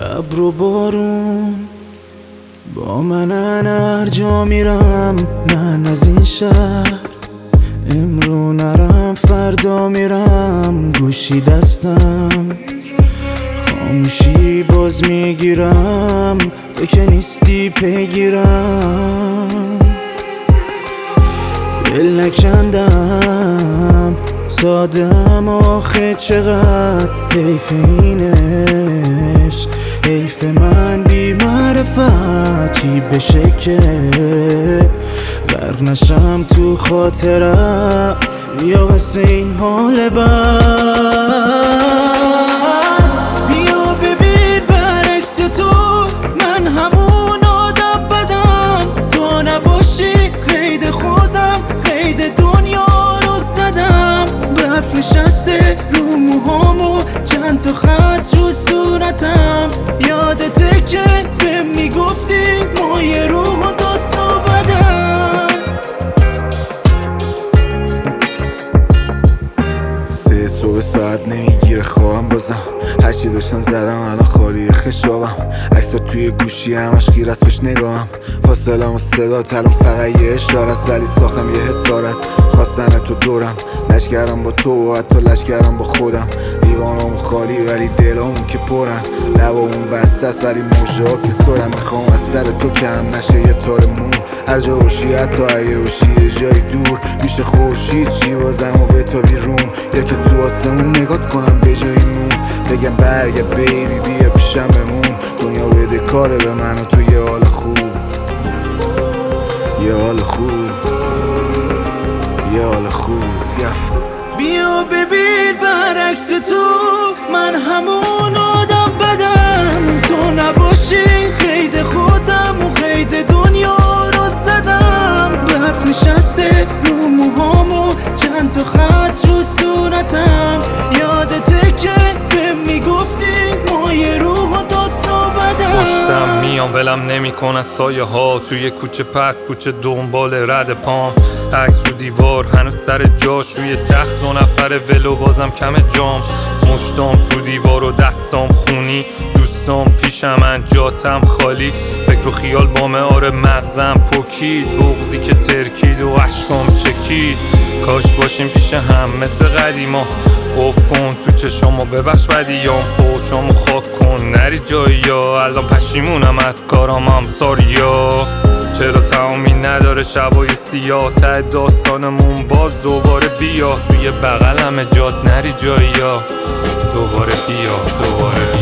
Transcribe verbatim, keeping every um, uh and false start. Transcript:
ابر و بارون با منن، هر جا میرم من از این شهر. امرو نرم فردا میرم، گوشی دستم خاموشی باز میگیرم، تو که نیستی پیگیرم. دل نکندم سادم آخه چقدر حیف اینش، حیف من بی معرفت چی بشه که برنشم تو خاطرم. بیا واسه این حال بد، بیا ببین برعکس تو من همون آدم بدم. تو نباشی قید خودم، قید دنیا رو زدم. برف نشسته رو موهامو، چند تا خط رو صورتم. یادته که بهم میگفتی ما یه روح و دوتا بدن. سه صبح ساعت نمیگیره خوابم، بازم هرچی داشتم زدم الان خالی خشابم. عکسات توی گوشی همش گیر است بهش نگاهم. فاصلم و صدا الان فقط یه اشاره است، ولی ساختم یه حسارت. خواستن تو دورم، لشگرم با تو و حتی لشگرم با خودم. لیوانامون خالی ولی دلامون که پرن، لبامون بسته است ولی موجه ها که سرم. میخوام از سر تو کم نشه یه تار مون، هر جا باشی حتی اگه باشی یه جای دور. میشه خورشید چی بازم و به تا بیرون، یا که تو آسمون نگات کنم به جای مون. بگم برگرد بیبی بیا پیشم بمون، دنیا بده کاره به من و تو یه حال خوب، یه حال خوب، یه حال خوب. yeah. بیا ببین برعکس تو من همون آدم بدم. تو نباشی قید خودم و قید دنیا رو زدم. برف نشسته رو موهامو، چند تا خط رو صورتم. یادته که بهم میگفتی ما یه روح و دوتا بدن. پشتم میام ولم نمیکن از سایه ها، توی کوچه پس کوچه دنبال رد پام. عکس رو دیوار هنوز سر جاش، روی تخت دو نفر ولو بازم کم جام. مشتام تو دیوار و دستام خونی، دوستام پیشم جاتم خالی. فکر و خیال بامه آره مغزم پکید، بغضی که ترکید و عشقام چکید. کاش باشیم پیش هم مثل قدیما، قفل کن تو چشامو ببخش بدیام. فوشامو خاک کن نری جایی یا الان پشیمونم از کارام هم ساریا. چرا تمامی نداره شبای سیاه، ته داستانمون باز دوباره بیا. توی بغلم جات نری جایی یا دوباره بیا، دوباره بیا.